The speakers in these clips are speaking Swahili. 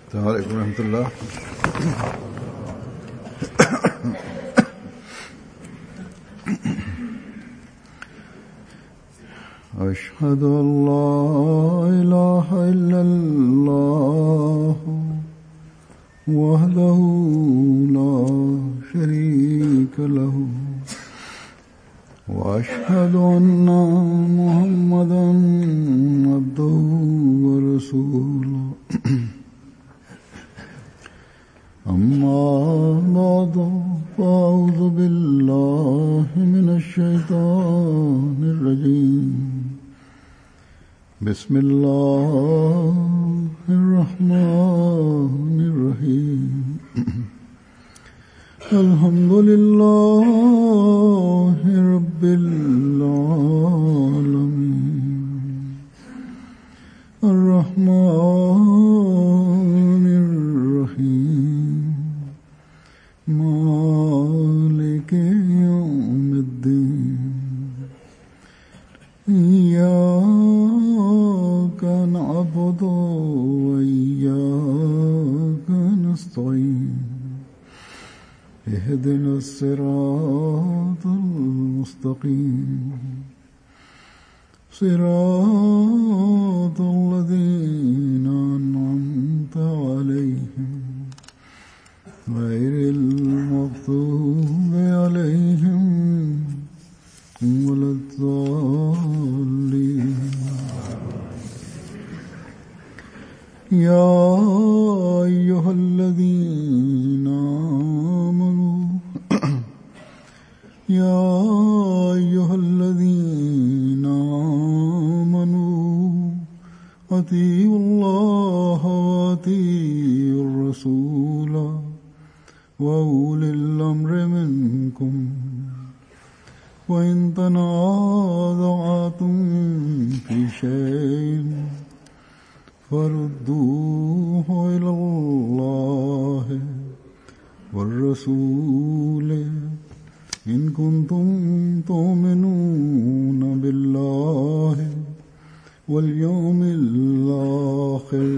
السلام عليكم ورحمة الله. أشهد أن لا إله إلا الله وحده لا شريك له وأشهد أن محمدا عبده ورسوله أما بعد فأعوذ بالله من الشيطان الرجيم بسم الله الرحمن الرحيم الحمد لله رب العالمين الرحمن الرحيم مالك يوم الدين إياك نعبد وإياك نستعين اهدنا الصراط المستقيم صراط الذين أنعمت عليهم غير المغضوب عليهم ولا الضالين. يا أيها الذين آمنوا يا أيها الذين آمنوا أطيعوا الله وأطيعوا الرسول وأولي الأمر منكم وإن تنازعتم في شيء فردوه إلى الله والرسول إن كنتم تؤمنون بالله واليوم الآخر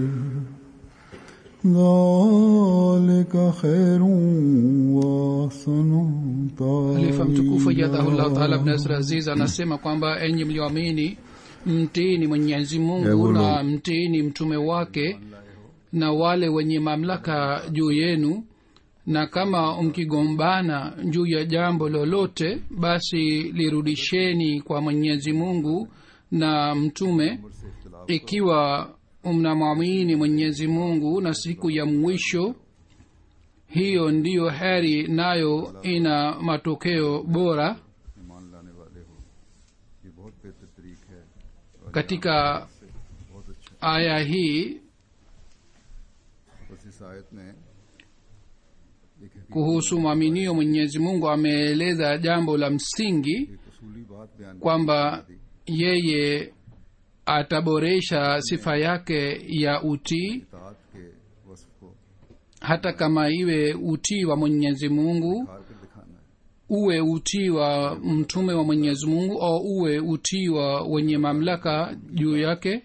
ذلك خير وأحسن تأويلا. Khalifa mtukufu Yadahullah Ta'ala Ibn Nasr Aziz anasema kwamba enyi mlioamini, mtiini Mwenyezi Mungu na mtiini mtume wake na wale wenye mamlaka juu yenu, na kama mkigombana juu ya jambo lolote basi lirudisheni kwa Mwenyezi Mungu na mtume, ikiwa mnamwamini Mwenyezi Mungu na siku ya mwisho. Hiyo ndiyo heri, nayo ina matokeo bora. Katika aya hii kuhusu mwaminio, Mwenyezi Mungu ameeleza jambo la msingi kwamba yeye ataboresha sifa yake ya utii, hata kama iwe utii wa Mwenyezi Mungu, uwe utii wa mtume wa Mwenyezi Mungu au uwe utii wa wenye mamlaka juu yake.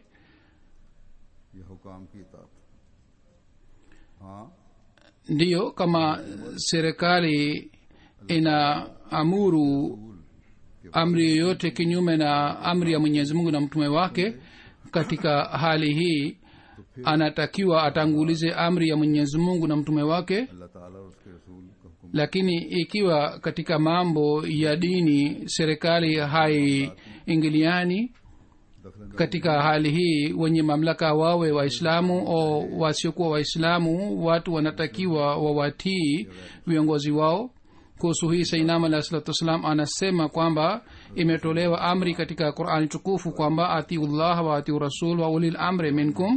Ndiyo, kama serikali inaamuru amri yoyote kinyume na amri ya Mwenyezi Mungu na mtume wake, katika hali hii anatakiwa atangulize amri ya Mwenyezi Mungu na mtume wake. Lakini ikiwa katika mambo ya dini serikali haiingiliani, katika hali hii wenye mamlaka wawe Waislamu au wasiokuwa Waislamu, watu wanatakiwa wawatii viongozi wao. Kuhusu hii Sayyidina alayhi salatu wasalam anasema kwamba imetolewa amri katika Qur'ani tukufu kwamba atiullah wa atiu rasul wa ulil amri minkum.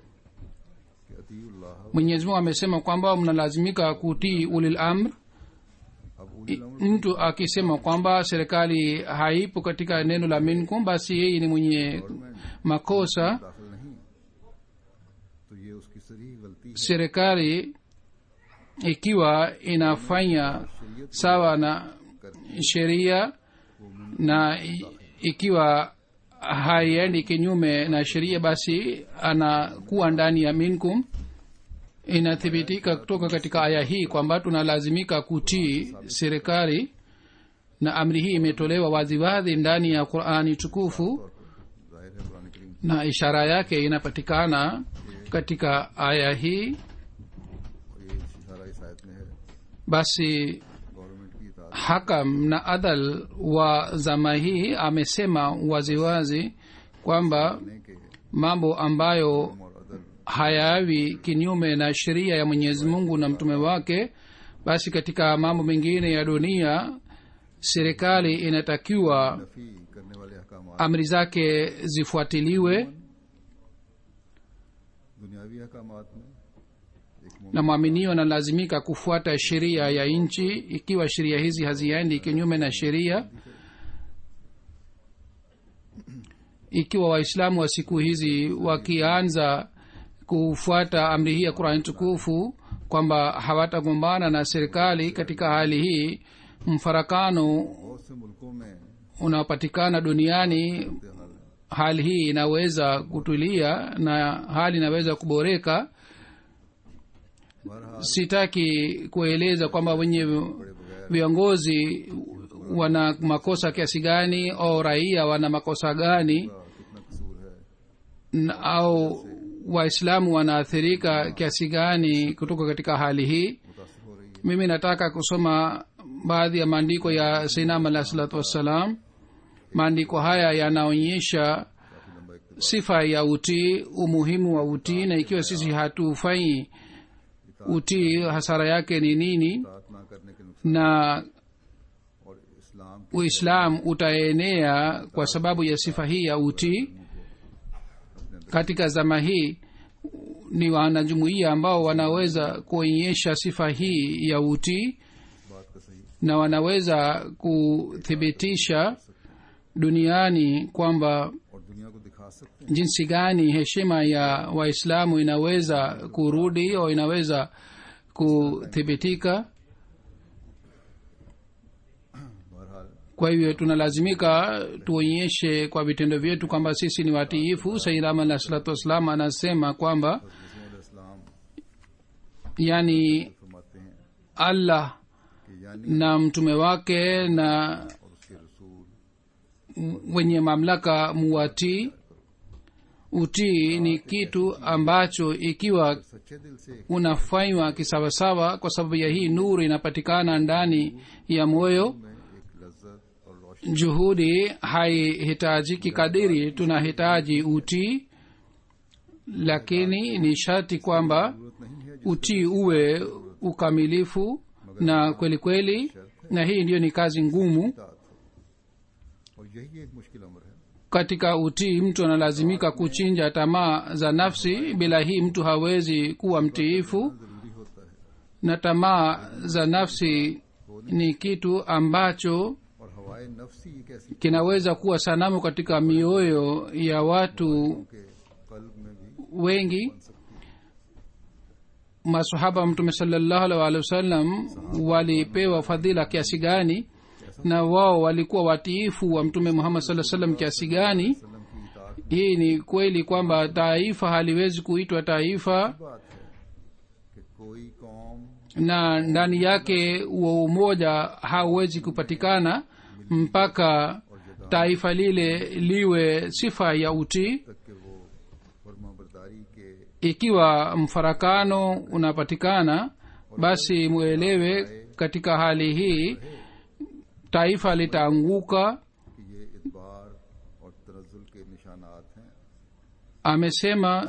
Mwenyezi Mungu amesema kwamba mnalazimika kutii ulil amr. Mtu akisema kwamba serikali haipo katika neno la minkum, basi yeye ni mwenye makosa. Serikali ikiwa inafanya sawa na sheria na ikiwa haiendi kinyume na sheria, basi anakuwa ndani ya minkum. inathibitika kutoka katika aya hii kwamba tunalazimika kutii serikali, na amri hii imetolewa waziwazi ndani ya Qur'ani tukufu, जाहिर है कुरान करीम na ishara yake inapatikana katika aya hii. और ये सारा इस आयत में है Basi government की इताअत hakam na adal wa zama hii amesema waziwazi kwamba करने के mambo ambayo और अदल hayawi kinyume na sheria ya Mwenyezi Mungu na mtume wake, basi katika mambo mengine ya dunia serikali inatakiwa Nafi करने वाले अहकामात amri zake zifuatiliwe, दुनियावी अहकामात में एक na mwaminio analazimika kufuata sheria ya nchi. Ikiwa sheria hizi haziendi kinyume na sheria, ikiwa waislamu wa siku hizi wakianza kufuata amri hii ya Qur'an tukufu kwamba hawatagombana na serikali, katika hali hii mfarakano बहुत से मुल्कों में unaopatikana duniani, हाल है hali hii inaweza kutulia na hali inaweza kuboreka. बहरहाल Sitaki kueleza kwamba wenye viongozi wana makosa kiasi gani au raia wana makosa gani, कितना कसूर है au waislamu wanaathirika kiasi gani kutoka katika hali hii. मुतासिर हो रही है Mimi nataka kusoma baadhi ya maandiko ya Sayyidina alayhi salatu wassalam. Maandiko haya yanaonyesha काफी लंबा एक sifa ya utii, umuhimu wa utii, na ikiwa sisi hatufanyi utii hasara yake ni nini, इताअत ना करने के नुकसान na और इस्लाम के Uislamu utaenea kwa sababu ya sifa hii ya utii. Katika zama hii ni wanajumuiya ambao wanaweza kuonyesha sifa hii ya utii बात का सही na wanaweza kuthibitisha duniani kwamba और दुनिया को दिखा सकते हैं jinsi gani heshima ya waislamu inaweza kurudi au inaweza kuthibitika. बहरहाल Kwa hivyo tunalazimika tuonyeshe kwa vitendo vyetu kwamba sisi ni watiifu. Sayyidina alayhi salatu wassalam anasema kwamba इस्लाम yani फरमाते हैं Allah कि यानी na mtume wake na और उसके रसूल wenye mamlaka muwatii. Utii ni kitu ambacho ikiwa सच्चे दिल से unafanywa kisawasawa, kwa sababu ya hii nuru inapatikana ndani ya moyo, में एक लज्जत और रोशनी juhudi haihitajiki kadiri tunahitaji utii, lakini ni sharti kwamba जरूरत नहीं है utii uwe ukamilifu na kweli kweli, na hii ndiyo ni kazi ngumu. इताअत हो और यही एक मुश्किल अमर है Katika utii mtu analazimika kuchinja tamaa za nafsi. Bila hii mtu hawezi kuwa mtiifu, जरूरी होता है na tamaa za nafsi ni kitu ambacho और हवाए नफ्सी एक ऐसी kinaweza kuwa sanamu katika mioyo ya watu के कल्ब में भी wengi. Masahaba wa Mtume sallallahu alaihi wasallam walipewa fadhila kiasi gani, na wao walikuwa watiifu wa Mtume Muhammad sallallahu alaihi wasallam kiasi gani. वसल्लम की इताअत Hii ni kweli kwamba taifa haliwezi kuitwa taifa बात है कि कोई कौम na ndani yake huo umoja hauwezi kupatikana mpaka taifa lile liwe sifa ya utii. तक के वो फरमाबरदारी के Ikiwa mfarakano unapatikana, basi muelewe katika hali hii taifa litaanguka. कि ये इतबार और तनज़्ज़ुल के निशानात हैं Amesema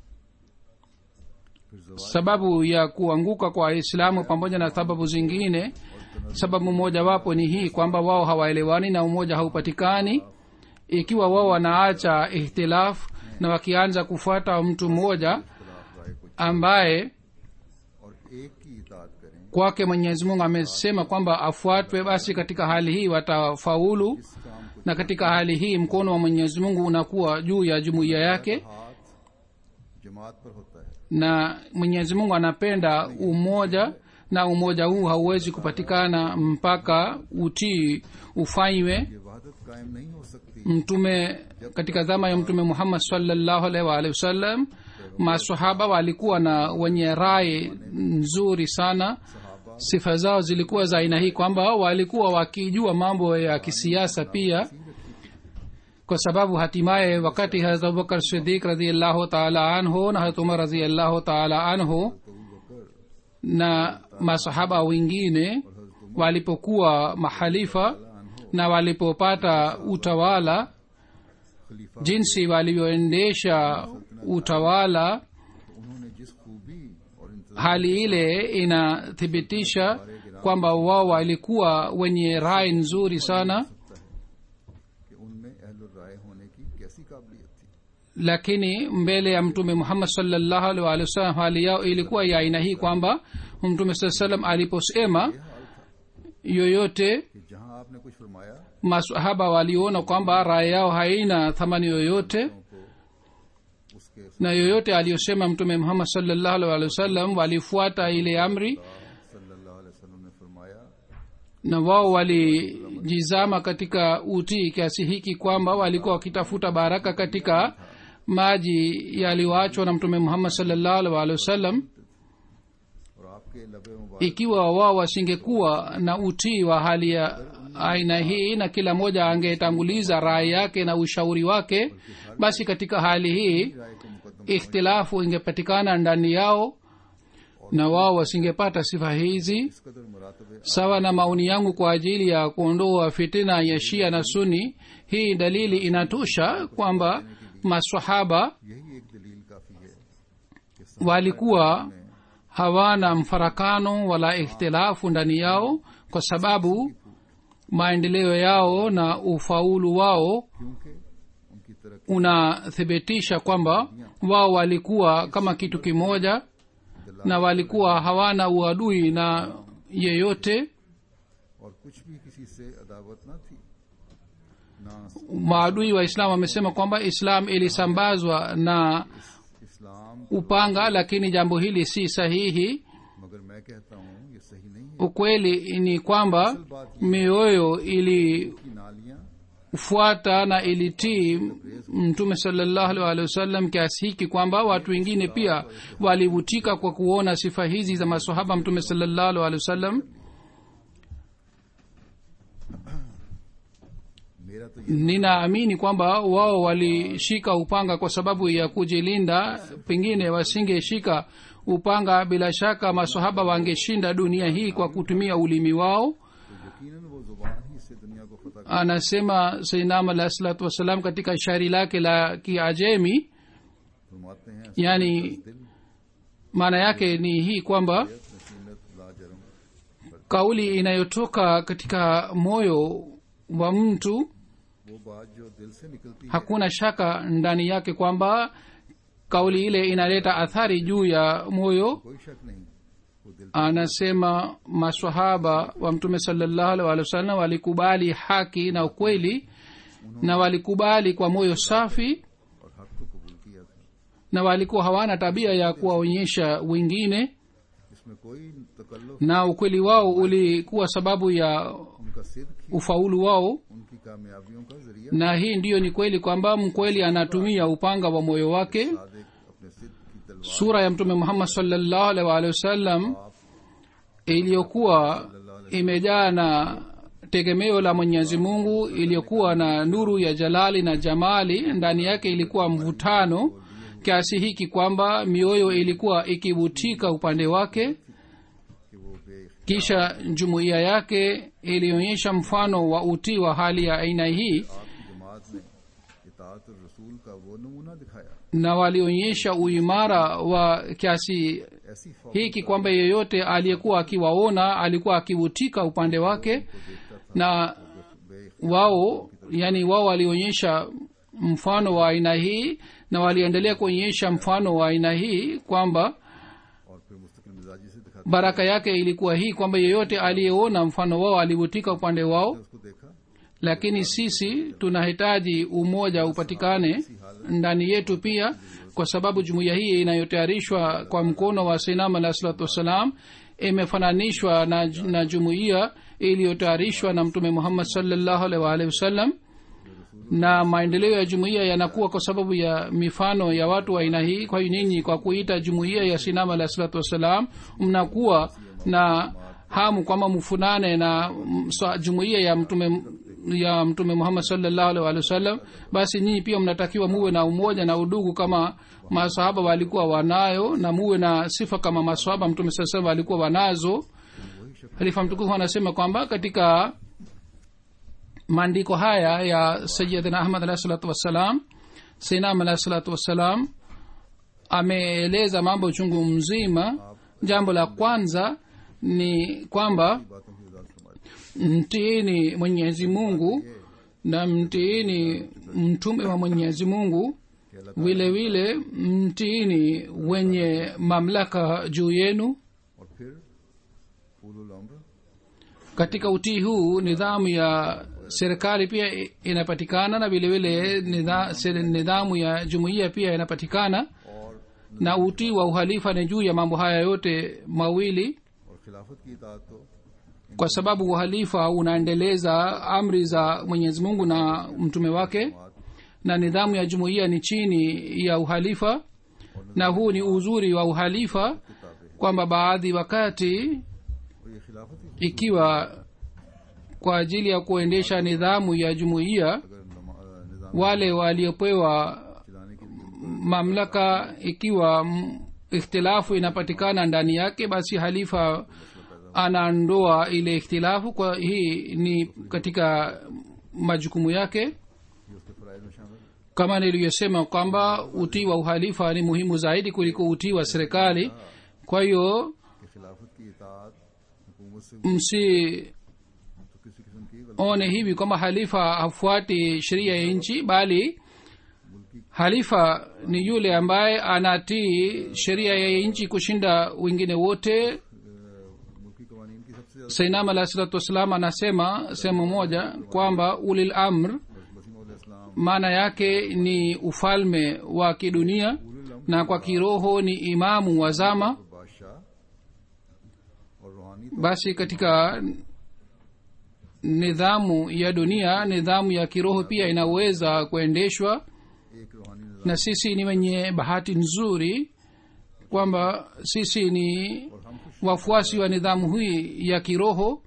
फिर ज़वाल sababu ya kuanguka kwa Waislamu pamoja na sababu zingine, sababu mojawapo ni hii kwamba wao hawaelewani na umoja haupatikani. Ikiwa wao wanaacha ihtilafu na wakianza kufuata mtu mmoja इख्तिलाफ राय को ambaye और एक की इताअत करें kwake Mwenyezi Mungu amesema kwamba afuatwe, basi katika hali hii watafaulu, इस काम को na katika hali hii mkono wa Mwenyezi Mungu unakuwa juu ya jumuiya yake, हाथ जमात पर होता है na Mwenyezi Mungu anapenda umoja, na umoja huu hauwezi kupatikana mpaka utii ufanywe. ये वहदत वहदत कायम नहीं हो सकती mtume katika zama ya mtume Muhammad sallallahu alaihi wasallam maswahaba walikuwa na wenye rai nzuri sana. Sifa zao zilikuwa za aina hii kwamba walikuwa wakijua mambo ya kisiasa pia, kwa sababu hatimaye wakati Hazrat Abubakar Siddiq radhiyallahu ta'ala anhu na Hazrat Umar radhiyallahu ta'ala anhu na masahaba wengine walipokuwa mahalifa na walipopata utawala, jinsi walivyoendesha utawala, hali ile inathibitisha kwamba wao walikuwa wenye rai nzuri sana. Lakini mbele ya mtume Muhammad sallallahu alaihi wasallam hali yao ilikuwa ya aina hii kwamba mtume sallallahu alaihi wasallam aliposema yoyote, masahaba waliona kwamba rai yao haina thamani yoyote, na yoyote aliyosema mtume Muhammad sallallahu alaihi wasallam walifuata ile amri, na wao walijizama katika utii kiasi hiki kwamba walikuwa wakitafuta baraka katika maji yaliyoachwa na mtume Muhammad sallallahu alaihi wasallam. Ikiwa wao wasingekuwa na utii wa hali ya aina hii na kila mmoja angetanguliza rai yake na ushauri wake, basi katika hali hii ikhtilafu ingepatikana ndani yao na wao wasingepata sifa hizi. Sawa na maoni yangu kwa ajili ya kuondoa fitina ya Shia na Sunni, hii dalili inatosha kwamba maswahaba walikuwa hawana mfarakano wala ikhtilafu ndani yao, kwa sababu maendeleo yao na ufaulu wao unathibitisha kwamba wao walikuwa kama kitu kimoja na walikuwa hawana uadui na yeyote. Maadui wa Islam wamesema kwamba Islam ilisambazwa na upanga, lakini jambo hili si sahihi. Ukweli ni kwamba mioyo ilifuata na ilitii mtume sallallahu alaihi wasallam kiasi hiki kwamba watu wengine pia walivutika kwa kuona sifa hizi za maswahaba mtume sallallahu alaihi wasallam. Ninaamini kwamba wao walishika upanga kwa sababu ya kujilinda, pengine wasingeshika upanga bila shaka maswahaba wangeshinda dunia hii kwa kutumia ulimi wao. Anasema Sayyidina alayhi salatu wasalam katika shairi lake la Kiajemi, yani maana yake ni hii kwamba kauli inayotoka katika moyo wa mtu hakuna shaka ndani yake kwamba kauli ile inaleta athari juu ya moyo. Anasema maswahaba wa mtume sallallahu alaihi wasallam walikubali haki na ukweli, na walikubali kwa moyo safi, na walikuwa hawana tabia ya kuwaonyesha wengine, na ukweli wao ulikuwa sababu ya ufaulu wao. Na hii ndiyo ni kweli kwamba mkweli anatumia upanga wa moyo wake. Sura ya mtume Muhammad sallallahu alaihi wasallam iliyokuwa imejaa na tegemeo la Mwenyezi Mungu, iliyokuwa na nuru ya jalali na jamali, ndani yake ilikuwa mvutano kiasi hiki kwamba mioyo ilikuwa ikivutika upande wake. Kisha jumuiya yake ilionyesha mfano wa utii wa hali ya aina hii, na walionyesha uimara wa kiasi hiki kwamba yeyote aliyekuwa akiwaona alikuwa akivutika upande wake. Na wao walionyesha mfano wa aina hii, na waliendelea kuonyesha mfano wa aina hii kwamba baraka yake ilikuwa hii kwamba yeyote aliyeona mfano wao alivutika upande wao. Lakini sisi tunahitaji umoja upatikane ndani yetu pia, kwa sababu jumuiya hii inayotayarishwa kwa mkono wa Sayyidina alayhi salatu wasalam imefananishwa na jumuiya iliyotayarishwa na mtume muhammad sallallahu alaihi wa alihi wasallam, na maendeleo ya jumuiya yanakuwa kwa sababu ya mifano ya watu wa aina hii. kwa hiyo nyinyi kwa kuita jumuiya ya sinam alayhi salatu wassalam mnakuwa na hamu kwamba mfunane na jumuiya ya mtume muhammad sallallahu alaihi wasallam. Basi nyinyi pia mnatakiwa muwe na umoja na udugu kama masahaba walikuwa wanayo, na muwe na sifa kama masahaba mtume sallallahu alaihi walikuwa wanazo. Halifa mtukufu anasema kwamba katika maandiko haya ya sayyidina ahmad alayhi salatu wassalam, sinam alayhi salatu wassalam ameeleza mambo chungu mzima. Jambo la kwanza ni kwamba mtiini mwenyezi mungu na mtiini mtume wa mwenyezi mungu, vile vile mtiini wenye mamlaka juu yenu. Katika utii huu nidhamu ya serikali pia inapatikana, na vile vile nidhamu ya jumuiya pia inapatikana, na utii wa uhalifa ni juu ya mambo haya yote mawili, kwa sababu uhalifa unaendeleza amri za mwenyezi mungu na mtume wake, na nidhamu ya jumuiya ni chini ya uhalifa. Na huu ni uzuri wa uhalifa, kwamba baadhi wakati ikiwa kwa ajili ya kuendesha nidhamu ya jumuiya wale waliopewa mamlaka, ikiwa ikhtilafu inapatikana ndani yake, basi halifa anaondoa ile ikhtilafu. Kwa hii ni katika majukumu yake. Kama nilivyosema kwamba utii wa uhalifa ni muhimu zaidi kuliko utii wa serikali. kwa hiyo msione hivi kwamba halifa hafuati sheria ya nchi, bali halifa ni yule ambaye anatii sheria ya nchi kushinda wengine wote. sainam alayhi salatu wassalam anasema sehemu moja kwamba ulil amr maana yake ni ufalme wa kidunia, na kwa kiroho ni imamu wa zama. Basi katika nidhamu ya dunia, nidhamu ya kiroho pia inaweza kuendeshwa, na sisi ni wenye bahati nzuri kwamba sisi ni wafuasi wa nidhamu hii ya kiroho,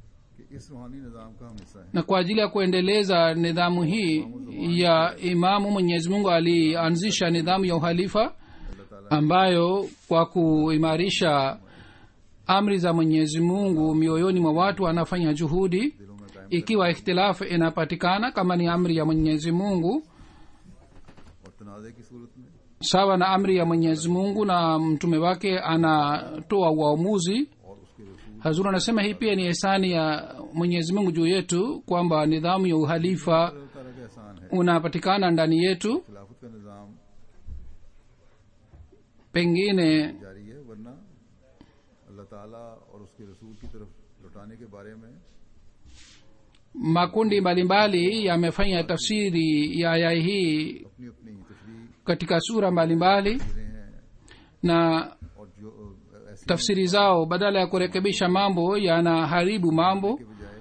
na kwa ajili ya kuendeleza nidhamu hii ya imamu mwenyezi mungu alianzisha nidhamu ya uhalifa, ambayo kwa kuimarisha amri za mwenyezi mungu mioyoni mwa watu anafanya juhudi. Ikiwa ikhtilafu inapatikana, kama ni amri ya mwenyezi mungu sawa na amri ya mwenyezi mungu na mtume wake anatoa uamuzi. Hazur anasema hii pia ni ihsani ya mwenyezi mungu juu yetu, kwamba nidhamu ya uhalifa unapatikana ndani yetu. Pengine makundi mbalimbali yamefanya tafsiri ya aya hii katika sura mbalimbali, na tafsiri zao badala ya kurekebisha mambo yanaharibu mambo.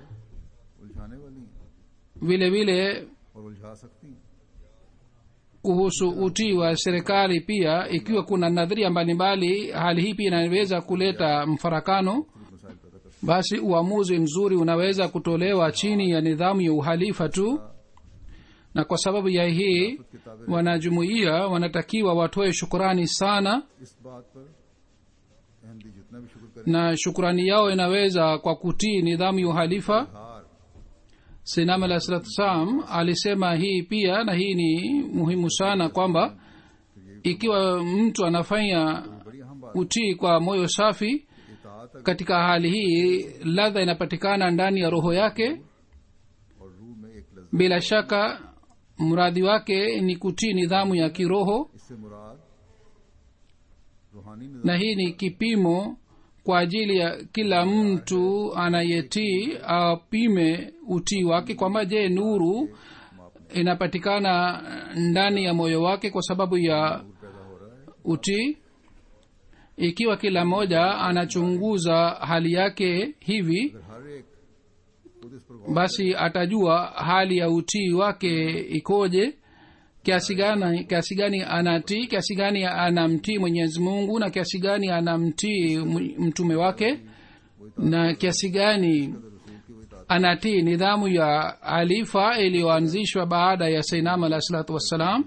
vile vile kuhusu utii wa serikali pia, ikiwa kuna nadharia mbalimbali, hali hii pia inaweza kuleta mfarakano. Basi uamuzi mzuri unaweza kutolewa chini ya nidhamu ya uhalifa tu, na kwa sababu ya hii wanajumuiya wanatakiwa watoe shukurani sana, na shukurani yao inaweza kwa kutii nidhamu ya uhalifa. Sayyidina alayhi salatu wasallam alisema hii pia, na hii ni muhimu sana, kwamba ikiwa mtu anafanya utii kwa moyo safi, katika hali hii ladha inapatikana ndani ya roho yake. Bila shaka mradi wake ni kutii nidhamu ya kiroho, na hii ni kipimo kwa ajili ya kila mtu anayetii apime utii wake, kwamba je, nuru inapatikana ndani ya moyo wake kwa sababu ya utii. Ikiwa kila mmoja anachunguza hali yake hivi, खुद इस पर गौर basi atajua hali ya utii wake ikoje, kiasi gani anatii, kiasi gani anamtii Mwenyezi Mungu na kiasi gani anamtii mtume wake, na kiasi gani anatii nidhamu ya alifa iliyoanzishwa baada ya Sayyidina alayhi salatu wassalam.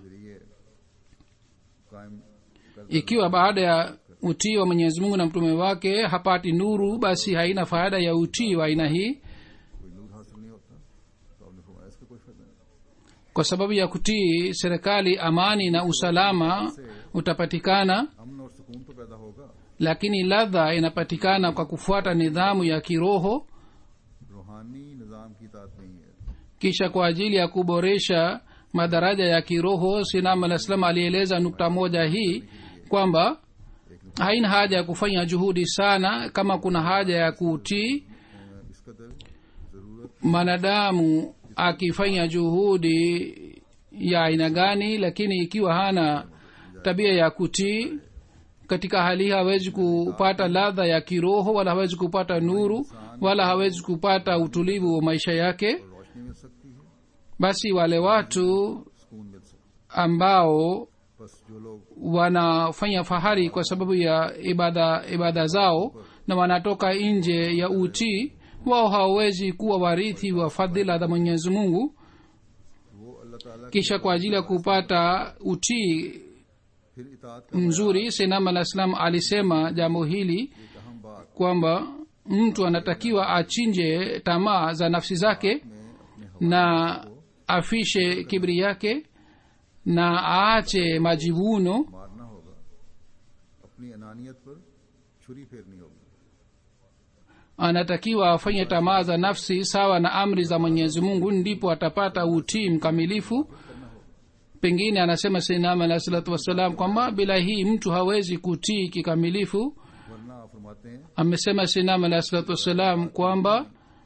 Ikiwa baada ya utii wa Mwenyezi Mungu na mtume wake hapati nuru, basi haina faida ya utii wa aina hii. कोई नूर हासिल नहीं होता, तो आपने फरमाया इसका कोई फायदा नहीं. Kwa sababu ya kutii serikali amani na usalama utapatikana, अमन और सुकून तो पैदा होगा, lakini ladha inapatikana kwa kufuata nidhamu ya kiroho. रूहानी निजाम की इताअत नहीं है. Kisha kwa ajili ya kuboresha madaraja ya kiroho, Sinam al-Islam alieleza nukta moja hii kwamba haina haja ya kufanya juhudi sana kama kuna haja ya kutii. इस कदर जरूरत Mwanadamu akifanya juhudi ya aina gani, lakini ikiwa hana tabia ya kutii, katika hali hawezi kupata ladha ya kiroho, wala hawezi kupata nuru, wala hawezi kupata utulivu wa maisha yake. रोशनी मिल सकती है, Basi wale watu सुकून मिल सकता ambao है. बस जो लोग wanafanya fahari kwa sababu ya ibada zao na wanatoka nje ya utii, wao hawawezi kuwa warithi wa fadhila za Mwenyezi Mungu. वो अल्लाह ताला Kisha kwa ajili ya kupata utii फिर इताअत का mzuri, Sayyidina al-Islam alisema jambo hili एक अहम बात kwamba mtu anatakiwa achinje tamaa za nafsi zake में अपने na afishe kibri yake na aache majivuno. मारना होगा, अपनी अनानियत पर छुरी फेरनी होगी. Anatakiwa afanye tamaa za nafsi sawa na amri za Mwenyezi Mungu, ndipo atapata utii mkamilifu. Pengine anasema Sayyidina alayhi salatu wassalam kwamba bila hii mtu hawezi kutii kikamilifu. वरना आप फरमाते हैं Amesema Sayyidina alayhi salatu wassalam kwamba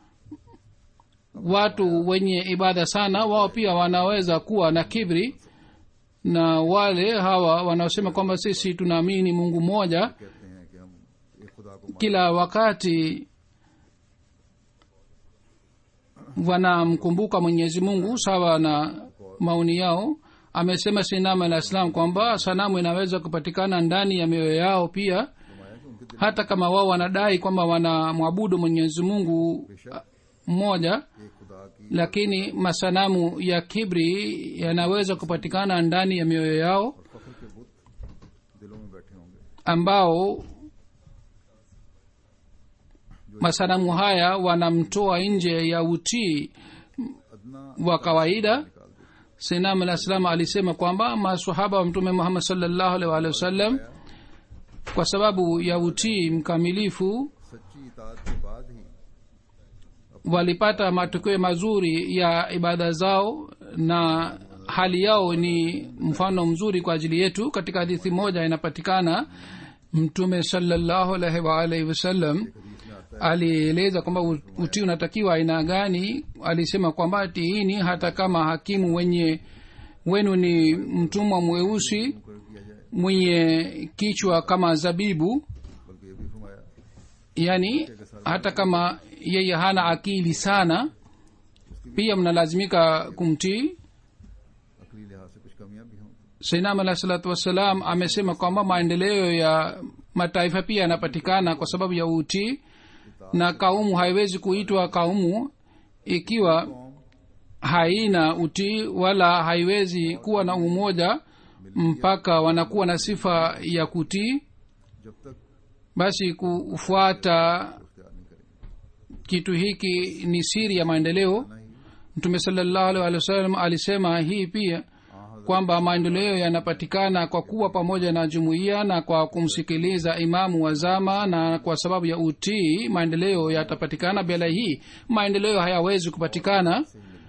watu wenye ibada sana wao pia wanaweza kuwa na kibri, na wale hawa wanaosema kwamba sisi tunaamini Mungu mmoja, कहते हैं कि हम एक खुदा को kila wakati wanamkumbuka Mwenyezi Mungu sawa na maoni yao. Amesema Sayyidina al-Islam kwamba sanamu inaweza kupatikana ndani ya mioyo yao pia, फरमाया कि उनके hata kama wao wanadai kwamba wanamwabudu Mwenyezi Mungu mmoja, एक खुदा की lakini masanamu ya kibri yanaweza kupatikana ndani ya mioyo yao, फख्र के बुत दिलों में बैठे होंगे. ambao masanamu haya wanamtoa nje ya utii अदना wa kawaida. निकाल दे. Sayyidina al-Islam alisema kwamba maswahaba wa Mtume Muhammad sallallahu alaihi wasallam kwa sababu ya utii mkamilifu सच्ची इताअत के बाद ही walipata matokeo mazuri ya ibada zao, na hali yao ni mfano mzuri kwa ajili yetu. Katika hadithi moja inapatikana Mtume sallallahu alaihi wasallam alieleza kwamba utii unatakiwa aina gani. Alisema kwamba tiini hata kama hakimu wenu ni mtumwa mweusi मुकर किया जाए, mwenye kichwa kama zabibu, बल्कि ये भी फरमाया yani hata kama yeye hana akili sana, pia mnalazimika kumtii. अकली लिहाज से कुछ कमियां भी हों. Sayyidina alayhi salatu wassalam amesema kwamba maendeleo ya mataifa pia yanapatikana kwa sababu ya utii, na kaumu haiwezi kuitwa kaumu ikiwa haina utii, wala haiwezi kuwa na umoja mpaka wanakuwa na sifa ya kutii. जब तक Basi kufuata इख्तियार नहीं करेंगे. kitu hiki ni siri ya maendeleo. Mtume sallallahu alaihi wasallam alisema hii pia kwamba maendeleo yanapatikana kwa kuwa pamoja na jumuiya na kwa kumsikiliza imamu wa zama, na kwa sababu ya utii maendeleo yatapatikana. Bila hii maendeleo hayawezi kupatikana.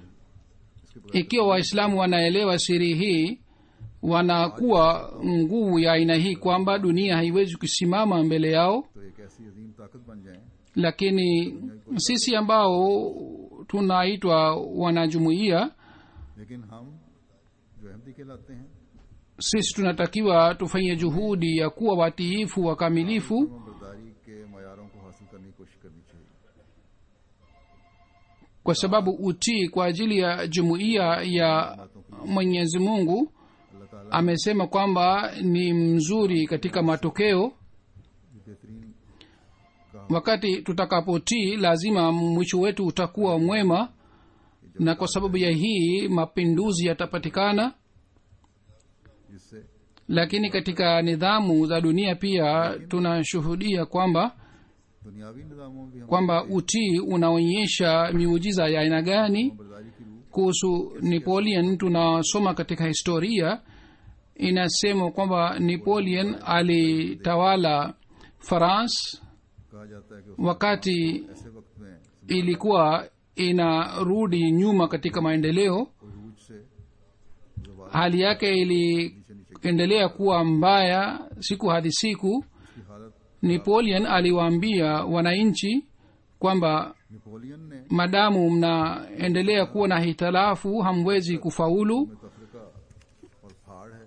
Ikiwa Waislamu wanaelewa siri hii, wanakuwa nguvu ya aina hii kwamba dunia haiwezi kusimama mbele yao. तो एक ऐसी अजीम ताकत बन जाए Lakini sisi ambao tunaitwa wanajumuiya, लेकिन हम जो अहमदी कहलाते हैं sisi tunatakiwa tufanye juhudi ya kuwa watiifu wakamilifu, बर्दारी के मयारों को हासिल करने की कोशिश करनी चाहिए. kwa sababu utii kwa ajili ya jumuiya ya mwenyezi mungu अल्लाह ताला amesema kwamba ni mzuri katika matokeo. बेहतरीन wakati tutakapotii lazima mwisho wetu utakuwa mwema, na kwa sababu ya hii mapinduzi yatapatikana. जिससे lakini katika nidhamu za dunia pia tunashuhudia kwamba दुनियावी निज़ामों भी हम kwamba utii unaonyesha miujiza ya aina gani. बर्दारी की रूह kuhusu napoleon tunasoma katika historia inasema kwamba napoleon alitawala france कहा जाता है कि wakati ऐसे वक्त में ilikuwa inarudi nyuma katika maendeleo. उरूज से ज़वाल hali yake iliendelea kuwa mbaya siku hadi siku. की हालत napoleon aliwaambia wananchi kwamba Napoleon ने madamu mnaendelea kuwa na hitilafu hamwezi kufaulu. तफरीका और फाड़ है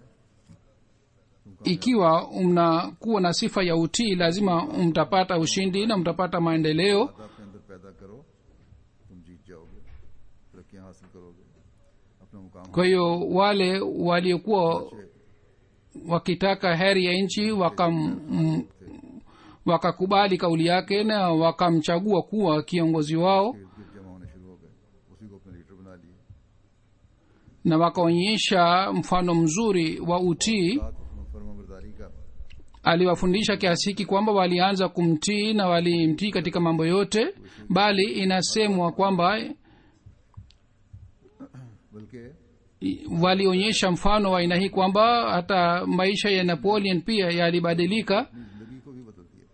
ikiwa mnakuwa na sifa ya utii lazima mtapata ushindi na mtapata maendeleo. अपने अंदर पैदा करो, तुम जीत जाओगे, तरक्कियां हासिल करोगे, अपना मुकाम kwa hiyo wale waliokuwa wakitaka heri ya nchi wakakubali kauli yake na wakamchagua kuwa kiongozi wao गिर जमा होने शुरू हो गए, उसी को अपना लीडर बना लिए। na wakaonyesha mfano mzuri wa utii. फरमाबरदारी का aliwafundisha kiasi hiki kwamba walianza kumtii na walimtii katika mambo yote, bali inasemwa kwamba बल्कि walionyesha mfano wa aina hii kwamba hata maisha ya napoleon pia yalibadilika जिंदगी को भी बदल दिया।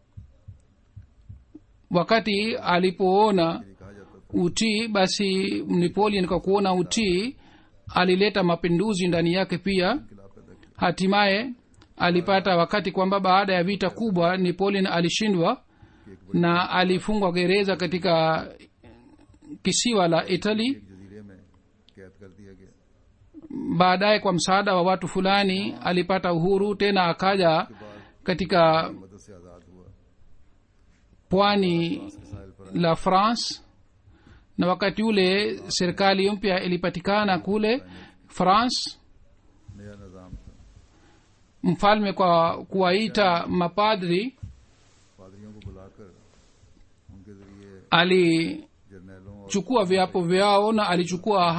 wakati alipoona ये कहा जाता था utii. basi napoleon kwa kuona utii alileta mapinduzi ndani yake pia. खिलाफ पैदा किया। hatimaye alipata wakati kwamba baada ya vita kubwa napoleon alishindwa na alifungwa gereza katika kisiwa la italy. एक जजीरे में कैद कर दिया गया। baadaye kwa msaada wa watu fulani alipata uhuru tena, akaja katika मदद से आजाद हुआ। pwani साहिल पर la france, na wakati ule serikali mpya ilipatikana kule france. नया निजाम था। mfalme kwa kuwaita mapadri पादरियों को बुलाकर उनके जरिए alichukua जर्नैलों और viapo vyao na alichukua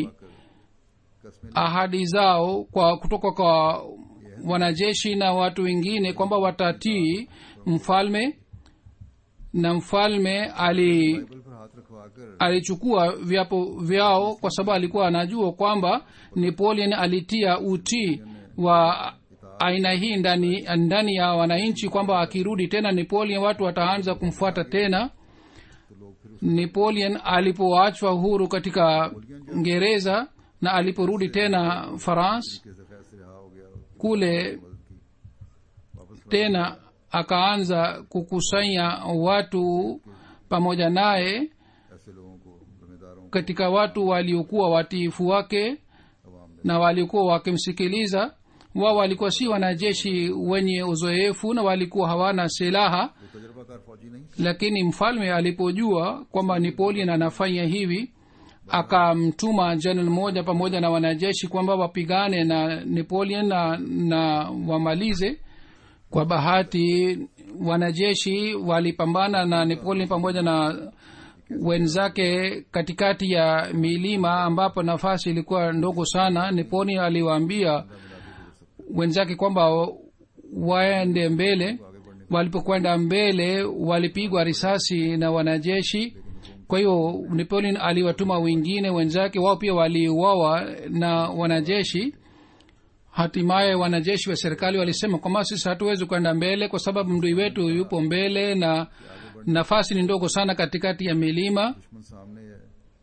कस्में ahadi zao kutoka kwa wanajeshi na watu wengine kwamba watatii mfalme, na mfalme Bible पर हाथ रखवाकर alichukua viapo vyao kwa sababu alikuwa anajua kwamba napoleon alitia utii wa aina hii ndani ya wananchi, kwamba akirudi tena napoleon watu wataanza kumfuata tena. तो लोग फिर napoleon alipoachwa huru katika gereza na aliporudi tena france उसके कैद से रहा हो गया, kule मदद की, वापस tena akaanza kukusanya watu pamoja naye ऐसे लोगों को जिम्मेदारों को katika watu waliokuwa watiifu wake अवाम ने na walikuwa wakimsikiliza. wao walikuwa si wanajeshi wenye uzoefu na walikuwa hawana silaha, वो तजर्बाकार फौजी नहीं, lakini mfalme alipojua kwamba napoleon anafanya hivi akamtuma jenerali mmoja pamoja na wanajeshi kwamba wapigane na napoleon na wamalize. kwa bahati wanajeshi walipambana na napoleon pamoja na wenzake katikati ya milima ambapo nafasi ilikuwa ndogo sana. napoleon aliwaambia wenzake kwamba waende mbele. walipokwenda mbele walipigwa risasi na wanajeshi. kwa hiyo napoleon aliwatuma wengine wenzake, wao pia waliuawa na wanajeshi. hatimaye wanajeshi wa serikali walisema kwamba sisi hatuwezi kwenda mbele kwa sababu mdui wetu yupo mbele na nafasi ni ndogo sana katikati ya milima. दुश्मन सामने है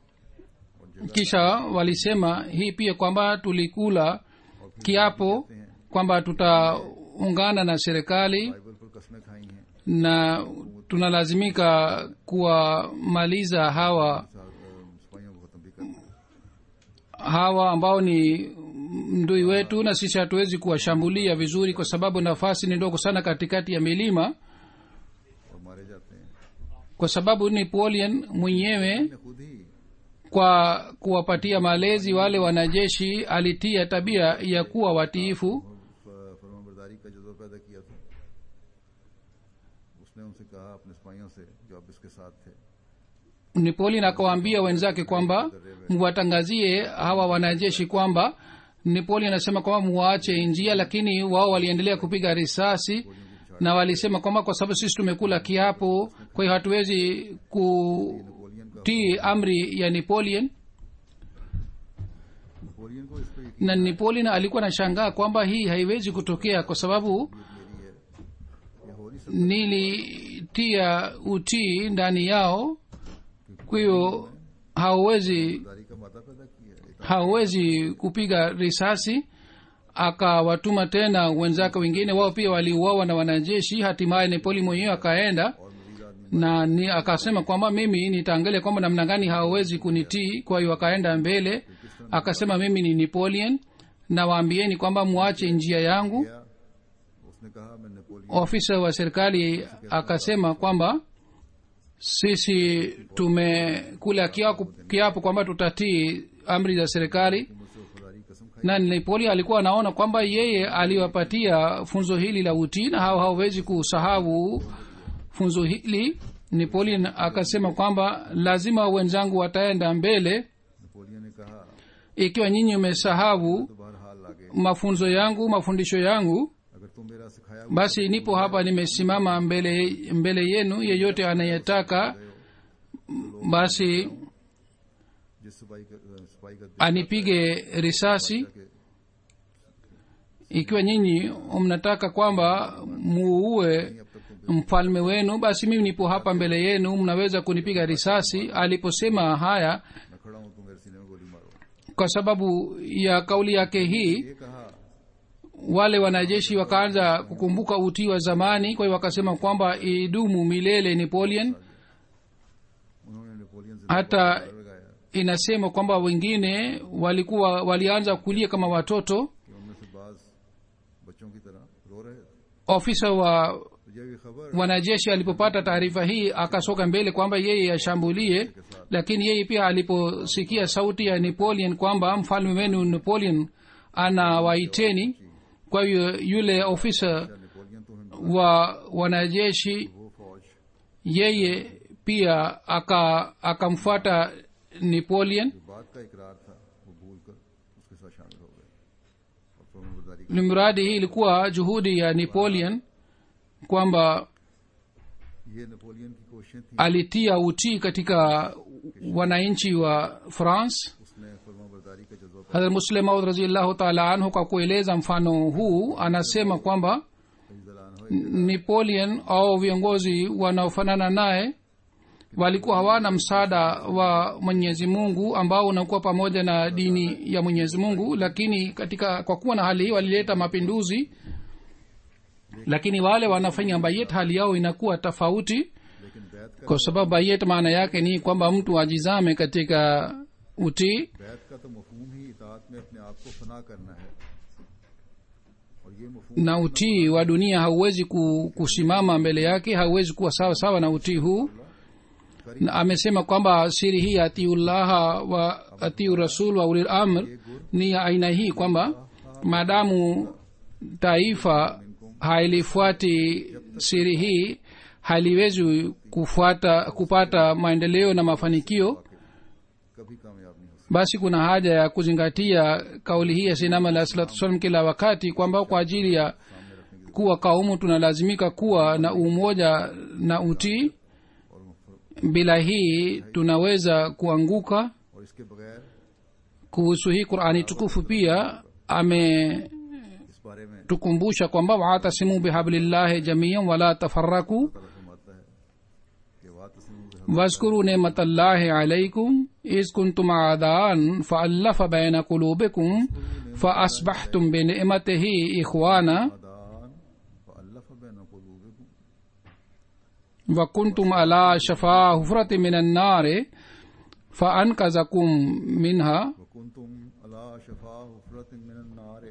और जगह kisha walisema hii pia kwamba tulikula kiapo kwamba tutaungana na serikali Bible पर कस्में खाई हैं, na tunalazimika kuwamaliza सिपाहियों को खत्म भी कर दिया। hawa ambao ni mdui wetu, na sisi hatuwezi kuwashambulia vizuri kwa sababu nafasi ni ndogo sana katikati ya milima. और मारे जाते हैं। kwa sababu napoleon mwenyewe ने खुद ही kwa kuwapatia malezi wale wanajeshi alitia tabia ya kuwa watiifu. फरमाबरदारी का जज्बा पैदा किया था. उसने उनसे कहा अपने सिपाहियों से जो अब इसके साथ थे, napoleon akawaambia wenzake kwamba muwatangazie hawa wanajeshi kwamba napoleon anasema kwamba muwaache njia, lakini wao waliendelea kupiga risasi na walisema kwamba kwa sababu sisi tumekula kiapo, kwa hiyo hatuwezi kutii amri ya napoleon. Napoleon को इस पर यकीन Na napoleon alikuwa anashangaa kwamba hii haiwezi kutokea kwa sababu मेरी है, ये हो नहीं सकता. nilitia utii ndani yao, kwa hiyo hawezi दारी का माता पैदा किया है. hawezi kupiga risasi. Akawatuma tena wenzake wengine, wao pia waliuawa na wanajeshi. Hatimaye napoleon mwenyewe akaenda और मजीद आदमी na akasema kwamba mimi nitaangalia kwamba namna gani hawawezi kunitii. Kwa hiyo akaenda mbele akasema, mimi ni napoleon na waambieni kwamba muache njia yangu. गया. उसने कहा मैं Napoleon Ofisa wa serikali akasema kwamba sisi tumekula kiapo kwamba tutatii amri za serikali. मुझसे वफादारी कसम खाई. Na napoleon alikuwa anaona kwamba yeye aliwapatia funzo hili la utii na hawawezi kusahau funzo hili. napoleon akasema kwamba lazima wenzangu wataenda mbele. Napoleon ने कहा Ikiwa nyinyi mmesahau तो बहरहाल लागे, mafunzo yangu, mafundisho yangu, अगर तुम मेरा सिखाया हुआ basi nipo hapa nimesimama mbele yenu. Yeyote anayetaka basi जिस सिपाही का anipige risasi. Ikiwa nyinyi mnataka kwamba muue mfalme wenu, basi mimi nipo hapa mbele yenu, mnaweza kunipiga risasi. Aliposema haya, मैं खड़ा हूं, तुम मेरे सीने में गोली मारो. kwa sababu ya kauli yake hii, ये कहा wale wanajeshi wakaanza kukumbuka utii wa zamani. Kwa hiyo wakasema kwamba idumu milele napoleon. उन्होंने नेपोलियन से Hata लगाया inasema kwamba wengine walianza kulia kama watoto. कि उनमें से बाज बच्चों की तरह रो रहे थे. Ofisa wa तो जब ये खबर wanajeshi alipopata taarifa hii akasoka mbele kwamba yeye ashambulie, lakini yeye pia aliposikia sauti ya napoleon kwamba mfalme wenu napoleon anawaiteni, kwa hiyo yule ofisa Napoleon तुम्हें wa wanajeshi वो फौज yeye pia akamfuata napoleon. जो बात का इकरार था वो भूलकर उसके साथ शामिल हो गए और फरमाबरदारी Mradi hii ilikuwa juhudi ya napoleon kwamba ये नेपोलियन की कोशिशें थी. alitia utii katika wananchi wa france. उसने फरमाबरदारी का जज्बा Hazrat Muslim Maud radhiyallahu ta'ala anhu kwa kueleza mfano huu anasema kwamba napoleon au viongozi wanaofanana naye walikuwa hawana msaada wa mwenyezi mungu ambao unakuwa pamoja na dini ya mwenyezi mungu, lakini kwa kuwa na hali hii walileta mapinduzi. Lakini wale wanafanya bayet hali yao inakuwa tofauti, लेकिन बैत kwa sababu bayet maana yake ni kwamba mtu ajizame katika utii. बैत का तो मफहूम ही इताअत में अपने आप को फना करना है और ये मफहूम Na utii wa dunia hauwezi kusimama mbele yake, hauwezi kuwa sawa sawa na utii huu. Na amesema kwamba siri hii atiullaha wa atiu rasul wa ulil amr ni ya aina hii kwamba maadamu taifa hailifuati siri hii haliwezi kupata maendeleo na mafanikio. कभी कामयाब नहीं हो Basi kuna haja ya kuzingatia kauli hii ya sinama alayhi salatu wasallam kila wakati kwamba kwa ajili ya kuwa kaumu tunalazimika kuwa na umoja na utii. Bila hii tunaweza kuanguka. सकता और इसके बगैर Kuhusu hii Qur'ani tukufu pia ametukumbusha इस बारे में kwamba wa'tasimu bihablillahi jami'an wala tafarraku अल्लाह फरमाता है कि वातसिमू wazkuru ni'matallahi alaykum iz kuntum a'daan fa'alafa bayna qulubikum fa asbahtum bi ni'matihi ikhwana बिहदान फअल्लफ बैन क़ुलूबिकुम wa kuntum ala shafa hufratin minan nar fa anqazakum minha वकुन्तुम अला शफा हुफ़रतिन मिनन नार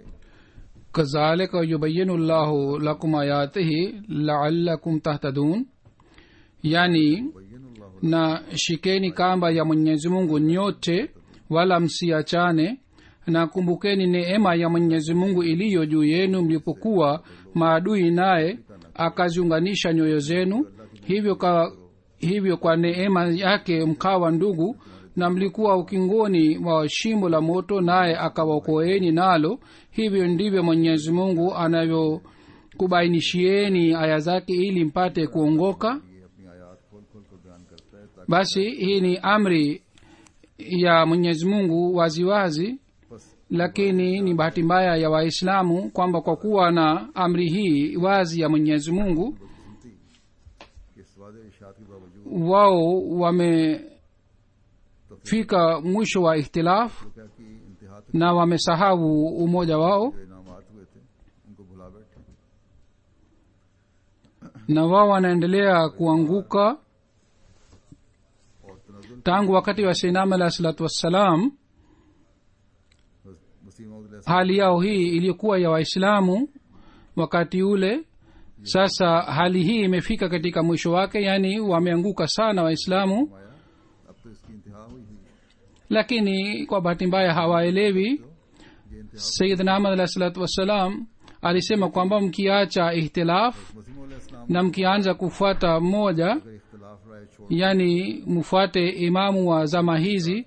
kazalika yubayyinu Allahu lakum ayatihi la'allakum tahtadun. yani na shikeni kamba ya mwenyezi mungu nyote wala msiachane, na kumbukeni neema ya mwenyezi mungu iliyo juu yenu mlipokuwa maadui, naye akaziunganisha nyoyo zenu. Hivyo kwa neema yake mkawa ndugu, na mlikuwa ukingoni wa shimo la moto, naye akawaokoeni nalo. Hivyo ndivyo mwenyezi mungu anavyokubainishieni aya zake ili mpate kuongoka. Basi hii ni amri ya mwenyezi mungu waziwazi, lakini ni bahati mbaya ya waislamu kwamba kwa kuwa na amri hii wazi ya mwenyezi mungu, wao wamefika mwisho wa ikhtilaf na wamesahau umoja wao, na wao wanaendelea kuanguka. Tangu wakati wa Sayyidina alayhi salatu wassalam, hali yao hii iliyokuwa ya waislamu wakati ule, sasa hali hii imefika katika mwisho wake, yani wameanguka sana waislamu. Lakini kwa bahati mbaya hawaelewi. Sayyidina Ahmad alayhi salatu wassalam alisema kwamba mkiacha ihtilaf na mkianza kufuata mmoja, yani mfuate imamu wa zama hizi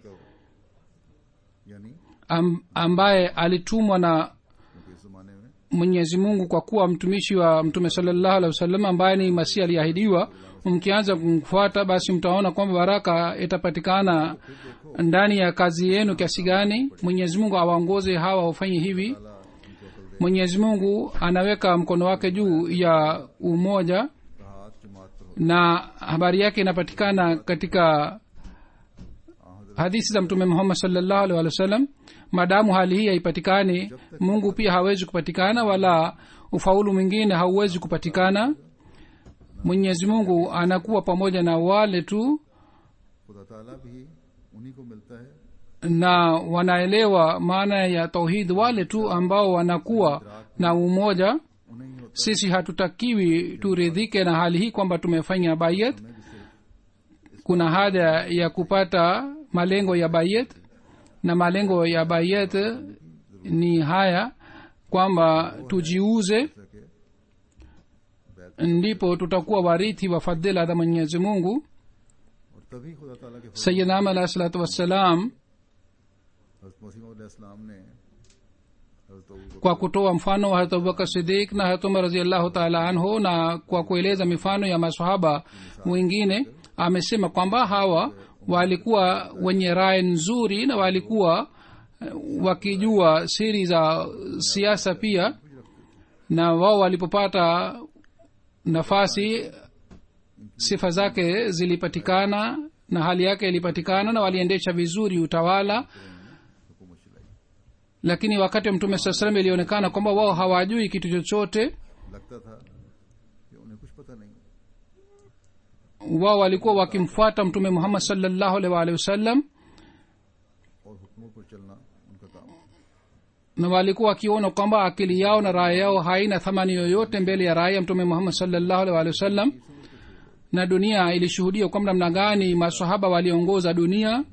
ambaye alitumwa na mwenyezi mungu kwa kuwa mtumishi wa mtume sallallahu alaihi wasallam, ambaye ni masihi aliahidiwa, mkianza kumfuata basi mtaona kwamba baraka itapatikana ndani ya kazi yenu kiasi gani. Mwenyezi mungu awaongoze hawa wafanye hivi. Mwenyezi mungu anaweka mkono wake juu ya umoja, na habari yake inapatikana katika hadithi za mtume Muhammad sallallahu alaihi wasallam. Madamu hali hii haipatikani, mungu pia hawezi kupatikana, wala ufaulu mwingine hauwezi kupatikana. Mwenyezi mungu anakuwa pamoja na wale tu na wanaelewa maana ya tauhid, wale tu ambao wanakuwa na umoja. Sisi hatutakiwi turidhike na hali hii kwamba tumefanya bayat. Kuna haja ya kupata malengo ya bayat, na malengo ya bayat ni haya kwamba tujiuze, ndipo tutakuwa warithi wa fadhila za mwenyezi mungu. Sayyidina Ahmad alayhi salatu wassalam kwa kutoa mfano wa Hazrat Abubakar Siddiq na Hazrat Umar radhiyallahu ta'ala anhu, na kwa kueleza mifano ya maswahaba wengine, amesema kwamba hawa walikuwa wenye rai nzuri na walikuwa wakijua siri za siasa pia, na wao walipopata nafasi sifa zake zilipatikana na hali yake ilipatikana, na waliendesha vizuri utawala. Lakini wakati wa mtume sallallahu alayhi wasallam ilionekana kwamba wao hawajui kitu chochote. Wao walikuwa wakimfuata mtume Muhammad sallallahu alaihi wasallam, na walikuwa wakiona kwamba akili yao na rai yao haina thamani yoyote mbele ya rai ya mtume Muhammad sallallahu alaihi wasallam. Na dunia ilishuhudia kwamba namna gani maswahaba waliongoza dunia.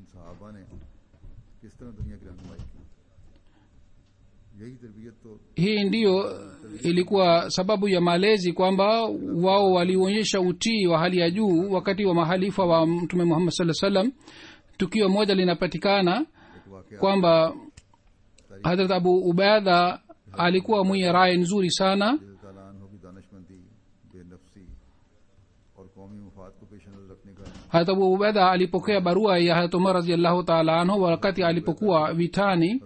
Hii ndiyo ilikuwa sababu ya malezi, kwamba wao walionyesha utii wa hali ya juu wakati wa mahalifa wa mtume Muhammad sallallahu alaihi wasallam. Tukio moja linapatikana kwamba Hazrat Abu Ubaida alikuwa mwenye rai nzuri sana. Hazrat Abu Ubaida alipokea barua ya Hazrat Umar radhiyallahu ta'ala anhu wakati alipokuwa vitani.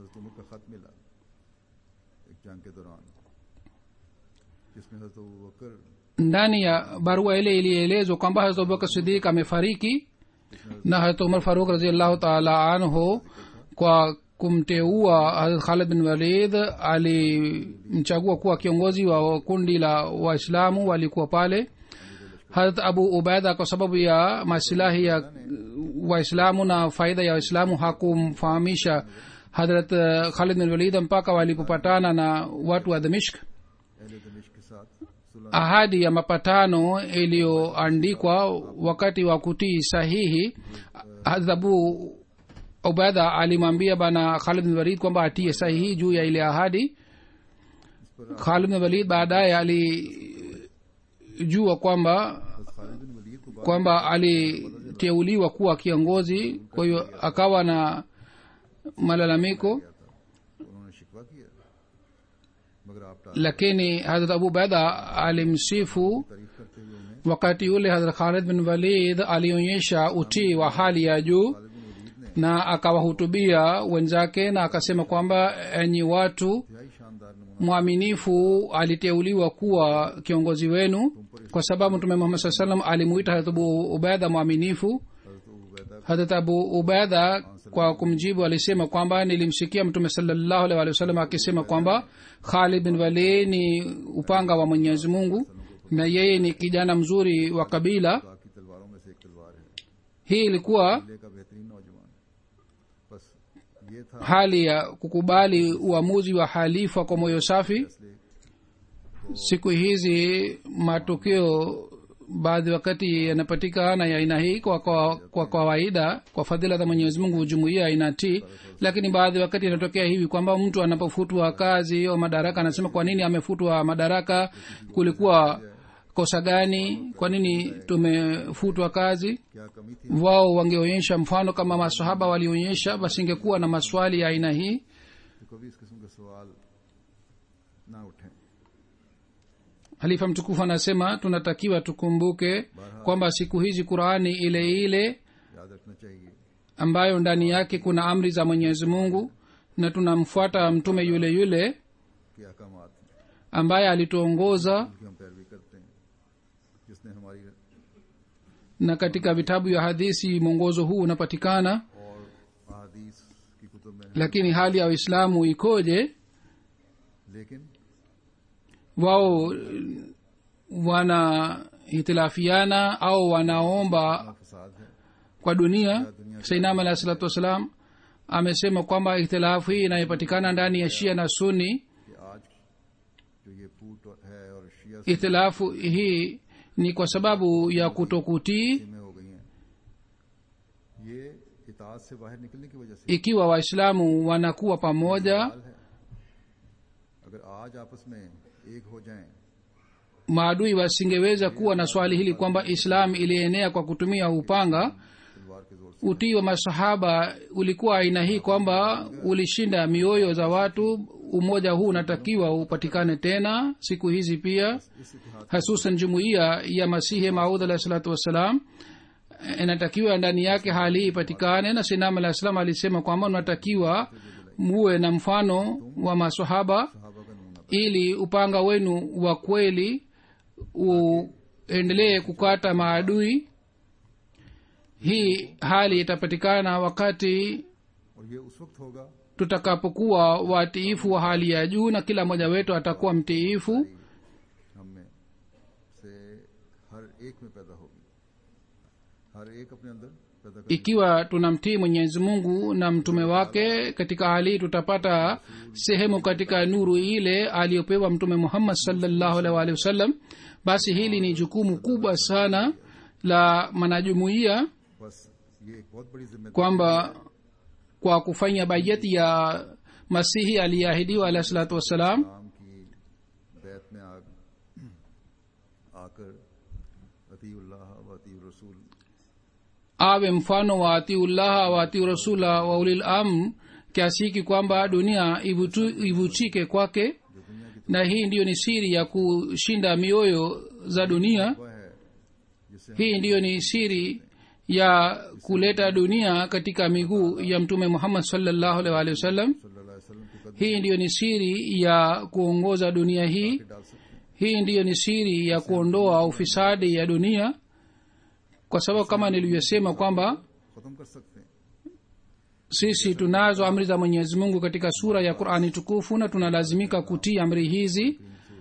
Ndani ya barua ile ilielezwa kwamba Hazrat Abubakar Siddiq amefariki, na Hazrat Umar Faruk radhiyallahu ta'ala anhu kwa kumteua Hazrat Khalid bin Walid alimchagua kuwa kiongozi wa kundi la Waislamu walikuwa pale. Hazrat Abu Ubaida kwa sababu ya maslahi ya Waislamu na faida ya Waislamu hakumfahamisha Hazrat Khalid bin Walid mpaka walipopatana na watu wa Damishk. ahadi ya mapatano iliyoandikwa wakati wa kutii sahihi, Abu Ubaida alimwambia bana Khalid bin Walid kwamba atie sahihi juu ya ile ahadi. Khalid bin Walid baadaye alijua kwamba aliteuliwa kuwa kiongozi, kwa hiyo akawa na malalamiko, lakini Hazrat Abu Ubaida alimsifu. Wakati ule Hazrat Khalid bin Walid alionyesha utii wa hali ya juu na akawahutubia wenzake na akasema kwamba enyi watu, mwaminifu aliteuliwa kuwa kiongozi wenu, kwa sababu Mtume Muhammad sallallahu alaihi wasallam alimuita Hazrat Abu Ubaida mwaminifu. Hazrat Abu Ubaida kwa kumjibu alisema kwamba nilimsikia Mtume sallallahu alaihi wasallam akisema kwamba Khalid bin Walid ni upanga wa Mwenyezi Mungu na yeye ni kijana mzuri wa kabila. Hii ilikuwa hali ya kukubali uamuzi wa halifa kwa moyo safi. Siku hizi matokeo baadhi wakati yanapatikana ya aina hii kwa kawaida, kwa fadhila za Mwenyezi Mungu jumuiya inatii, lakini baadhi wakati inatokea hivi kwamba mtu anapofutwa kazi au madaraka anasema kwa nini amefutwa madaraka, kulikuwa kosa gani, kwa nini tumefutwa kazi. Wao wangeonyesha mfano kama masahaba walionyesha, basi ingekuwa na maswali ya aina hii. Halifa mtukufu anasema tunatakiwa tukumbuke kwamba siku hizi Qur'ani ile ile ambayo ndani yake kuna amri za Mwenyezi Mungu, na tunamfuata mtume yule yule ambaye alituongoza, na katika vitabu ya hadithi mwongozo huu unapatikana. Lakini hali ya Uislamu ikoje? Wao wanahitilafiana au wanaomba kwa dunia. Sayyidina alayhi salatu wasalam amesema kwamba ihtilafu hii inayopatikana ndani ya Shia na Sunni, ihtilafu hii ni kwa sababu ya kutokutii. Ikiwa Waislamu wanakuwa pamoja, maadui wasingeweza kuwa na swali hili kwamba Islam ilienea kwa kutumia upanga. Utii wa masahaba ulikuwa aina hii kwamba ulishinda mioyo za watu. Umoja huu unatakiwa upatikane tena siku hizi pia, hasusan jumuiya ya Masihi Maud alayhi salatu wassalam inatakiwa ndani yake hali hii ipatikane. Na Sayyidina alayhi salam alisema kwamba unatakiwa muwe na mfano wa masahaba ili upanga wenu wa kweli uendelee kukata maadui. Hii hali itapatikana wakati tutakapokuwa watiifu wa hali ya juu, na kila mmoja wetu atakuwa mtiifu. Ikiwa tunamtii Mwenyezi Mungu na mtume wake, katika hali tutapata sehemu katika nuru ile aliyopewa Mtume Muhammad sallallahu alaihi wasallam. Basi hili ni jukumu kubwa sana la manajumuiya, kwamba kwa kufanya bayati ya Masihi aliyeahidiwa alayhi salatu wassalam, awe mfano wa atiullah wa atiu rasula wa ulil amr, kiasi hiki kwamba dunia ivutike kwake. Na hii ndiyo ni siri ya kushinda mioyo za dunia. Hii ndiyo ni siri ya kuleta dunia katika miguu ya Mtume Muhammad sallallahu alaihi wasallam. Hii ndiyo ni siri ya kuongoza dunia hii. Hii ndiyo ni siri ya kuondoa ufisadi ya dunia, kwa sababu kama nilivyosema kwamba sisi tunazo amri za Mwenyezi Mungu katika sura ya Qur'ani tukufu, na tunalazimika kutii amri hizi.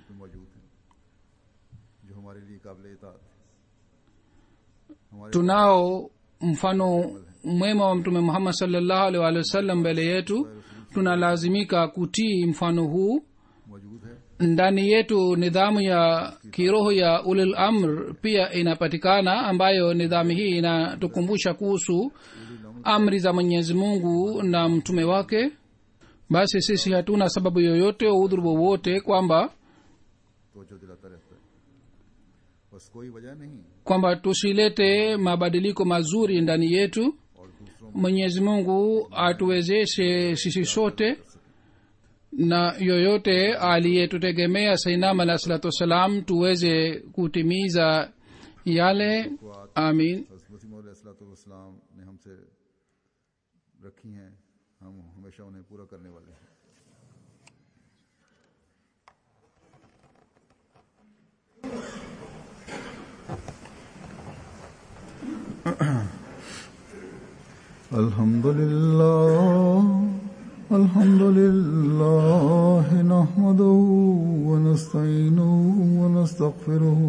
Tunao mfano mwema wa Mtume Muhammad sallallahu alaihi wasallam mbele yetu, tunalazimika kutii mfano huu. ndani yetu nidhamu ya kiroho ya ulil amr pia inapatikana, ambayo nidhamu hii inatukumbusha kuhusu amri za mwenyezi mungu na mtume wake. basi sisi hatuna sababu yoyote udhuru wowote kwamba kwamba tusilete mabadiliko mazuri ndani yetu. mwenyezi mungu atuwezeshe sisi sote, na yoyote aliyetutegemea sainam alah salatu wassalam tuweze kutimiza yale. amin. ने हमसे रखी हैं, हम हमेशा उन्हें पूरा करने वाले हैं. अल्हम्दुलिल्लाह नहमदुहु व नस्तईनुहु व नस्तगफिरुहु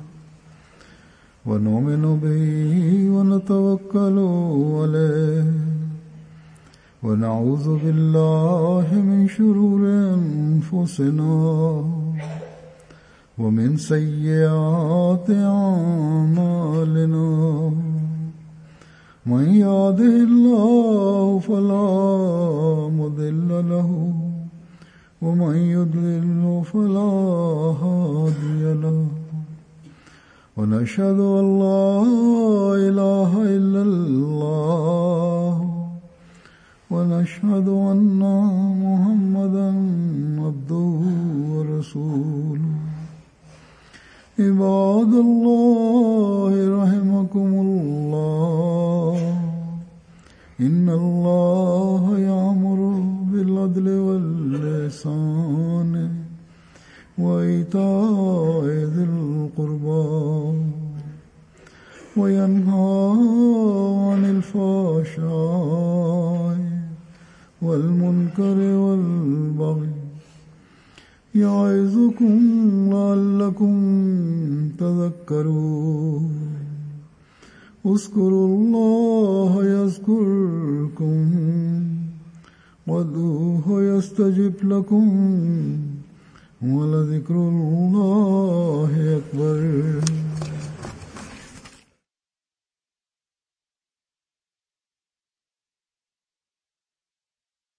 व नुमिनु बिही व नतवक्कलु अलैहि व नऊज़ु बिल्लाहि मिन शुरूरि अनफुसिना व मिन सय्यिआति अअमालिना. من يهده الله فلا مضل له ومن يضلل فلا هادي له. ونشهد أن لا إله إلا الله ونشهد أن محمدا عبده ورسوله. عباد الله رحمكم الله، إن الله يأمر بالعدل والإحسان وإيتاء ذي القربى وينهى عن الفحشاء والمنكر والبغي يعظكم لعلكم تذكرون. اذكروا الله يذكركم وادعوه يستجب لكم ولذكر الله أكبر.